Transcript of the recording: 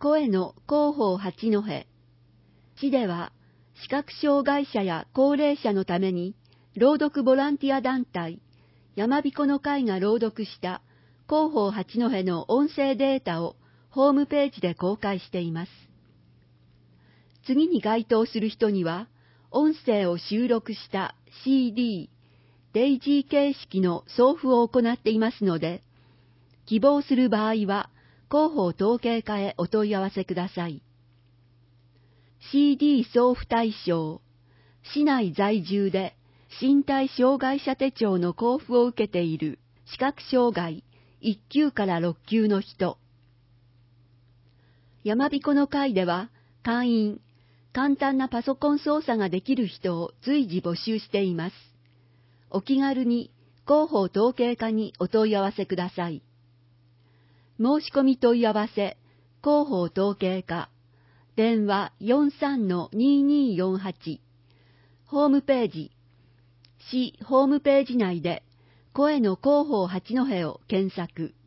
声の広報八戸。市では、視覚障害者や高齢者のために、朗読ボランティア団体、山彦の会が朗読した広報八戸の音声データをホームページで公開しています。次に該当する人には、音声を収録した CD、デイジー形式の送付を行っていますので、希望する場合は、広報統計課へお問い合わせください。CD 送付対象、市内在住で身体障害者手帳の交付を受けている視覚障害1級から6級の人。山彦の会では、会員、簡単なパソコン操作ができる人を随時募集しています。お気軽に広報統計課にお問い合わせください。申し込み問い合わせ、広報統計課、電話 43-2248、ホームページ、市ホームページ内で、声の広報八戸を検索。